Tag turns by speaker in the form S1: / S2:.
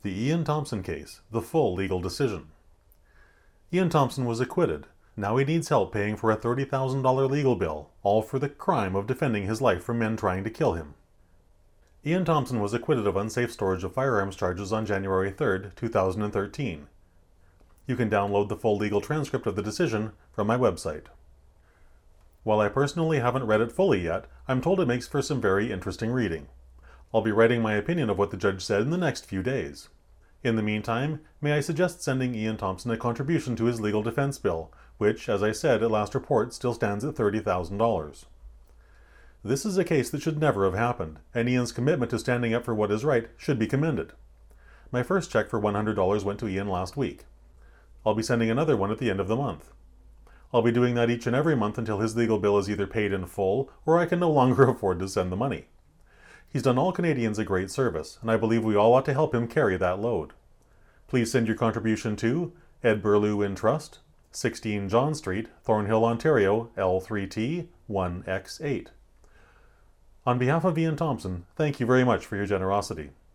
S1: The Ian Thompson case, the full legal decision. Ian Thompson was acquitted. Now he needs help paying for a $30,000 legal bill, all for the crime of defending his life from men trying to kill him. Ian Thompson was acquitted of unsafe storage of firearms charges on January 3, 2013. You can download the full legal transcript of the decision from my website. While I personally haven't read it fully yet, I'm told it makes for some very interesting reading. I'll be writing my opinion of what the judge said in the next few days. In the meantime, may I suggest sending Ian Thompson a contribution to his legal defense bill, which, as I said at last report, still stands at $30,000. This is a case that should never have happened, and Ian's commitment to standing up for what is right should be commended. My first check for $100 went to Ian last week. I'll be sending another one at the end of the month. I'll be doing that each and every month until his legal bill is either paid in full or I can no longer afford to send the money. He's done all Canadians a great service, and I believe we all ought to help him carry that load. Please send your contribution to Ed Burlew Trust, 16 John Street, Thornhill, Ontario, L3T 1X8. On behalf of Ian Thompson, thank you very much for your generosity.